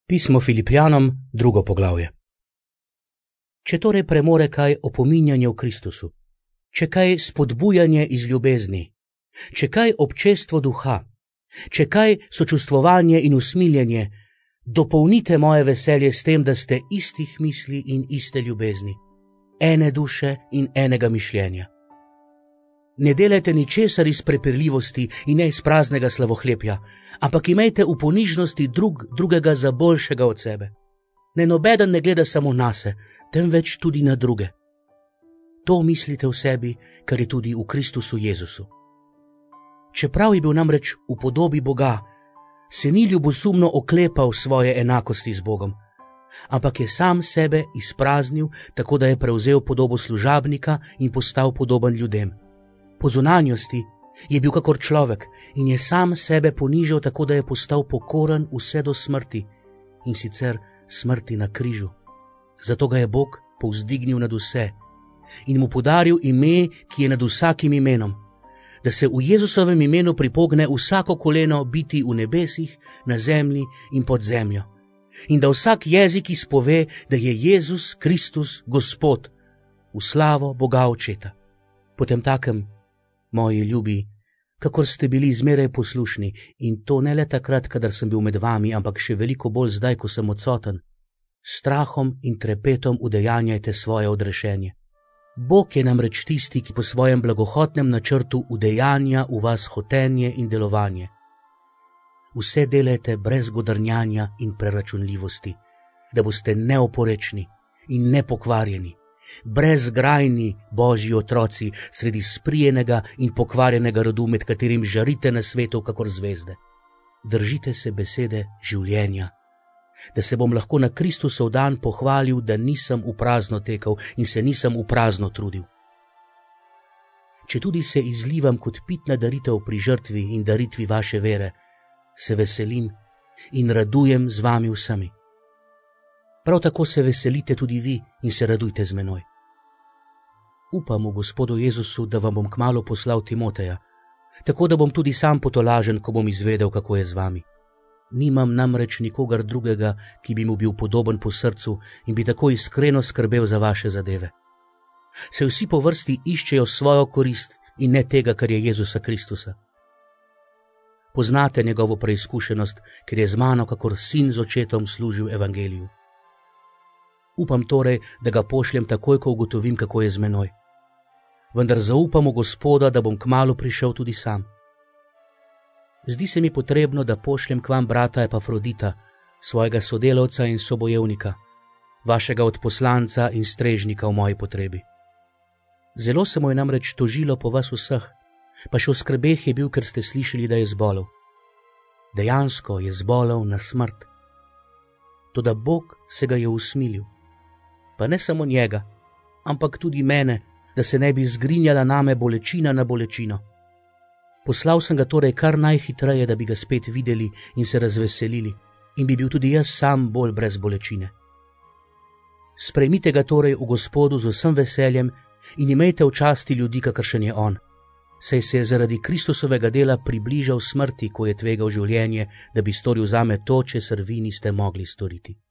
Pismo Filipljanom, 2. poglavje. Če torej premore kaj opominjanje v Kristusu, če kaj spodbujanje iz ljubezni, če kaj občestvo duha, če kaj sočustvovanje in usmiljenje, dopolnite moje veselje s tem, da ste istih misli in iste ljubezni, ene duše in enega mišljenja. Ne delajte ničesar iz prepirljivosti in ne iz praznega slavohlepja, ampak imejte v ponižnosti drugega za boljšega od sebe. Ne nobeden ne gleda samo nase, temveč tudi na druge. To mislite v sebi, kar je tudi v Kristusu Jezusu. Čeprav je bil namreč v podobi Boga, se ni ljubosumno oklepal svoje enakosti z Bogom, ampak je sam sebe izpraznil, tako da je prevzel podobo služabnika in postal podoben ljudem. Po zunanjosti je bil kakor človek in je sam sebe ponižal, tako da je postal pokoren vse do smrti, in sicer smrti na križu. Zato ga je Bog povzdignil nad vse in mu podaril ime, ki je nad vsakim imenom, da se v Jezusovem imenu pripogne vsako koleno biti v nebesih, na zemlji in pod zemljo, in da vsak jezik izpove, da je Jezus Kristus Gospod, v slavo Boga Očeta. Potemtakem, moji ljubi, kakor ste bili zmeraj poslušni, in to ne le takrat, kadar sem bil med vami, ampak še veliko bolj zdaj, ko sem odsoten, s strahom in trepetom udejanjajte svoje odrešenje. Bog je namreč tisti, ki po svojem blagohotnem načrtu udejanja v vas hotenje in delovanje. Vse delajte brez godrnjanja in preračunljivosti, da boste neoporečni in nepokvarjeni, brezgrajni Božji otroci sredi sprijenega in pokvarjenega rodu, med katerim žarite na svetu kakor zvezde. Držite se besede življenja, da se bom lahko na Kristusov dan pohvalil, da nisem v prazno tekel in se nisem v prazno trudil. Če tudi se izlivam kot pitna daritev pri žrtvi in daritvi vaše vere, se veselim in radujem z vami vsemi. Prav tako se veselite tudi vi in se radujte z menoj. Upam v Gospodu Jezusu, da vam bom kmalu poslal Timoteja, tako da bom tudi sam potolažen, ko bom izvedel, kako je z vami. Nimam namreč nikogar drugega, ki bi mu bil podoben po srcu in bi tako iskreno skrbel za vaše zadeve. Se vsi po vrsti iščejo svojo korist in ne tega, kar je Jezusa Kristusa. Poznate njegovo preizkušenost, ker je z mano kakor sin z očetom služil evangeliju. Upam torej, da ga pošljem takoj, ko ugotovim, kako je z menoj. Vendar zaupam v Gospoda, da bom kmalu prišel tudi sam. Zdi se mi potrebno, da pošljem k vam brata Epafrodita, svojega sodelavca in sobojevnika, vašega odposlanca in strežnika v moji potrebi. Zelo se mu je namreč tožilo po vas vseh, pa še v skrbeh je bil, ker ste slišali, da je zbolel. Dejansko je zbolel na smrt. Toda Bog se ga je usmilil. Pa ne samo njega, ampak tudi mene, da se ne bi zgrinjala name bolečina na bolečino. Poslal sem ga torej kar najhitreje, da bi ga spet videli in se razveselili, in bi bil tudi jaz sam bolj brez bolečine. Sprejmite ga torej v Gospodu z vsem veseljem in imejte v časti ljudi, kakršen je on, saj se je zaradi Kristusovega dela približal smrti, ko je tvegal življenje, da bi storil zame to, česar vi niste mogli storiti.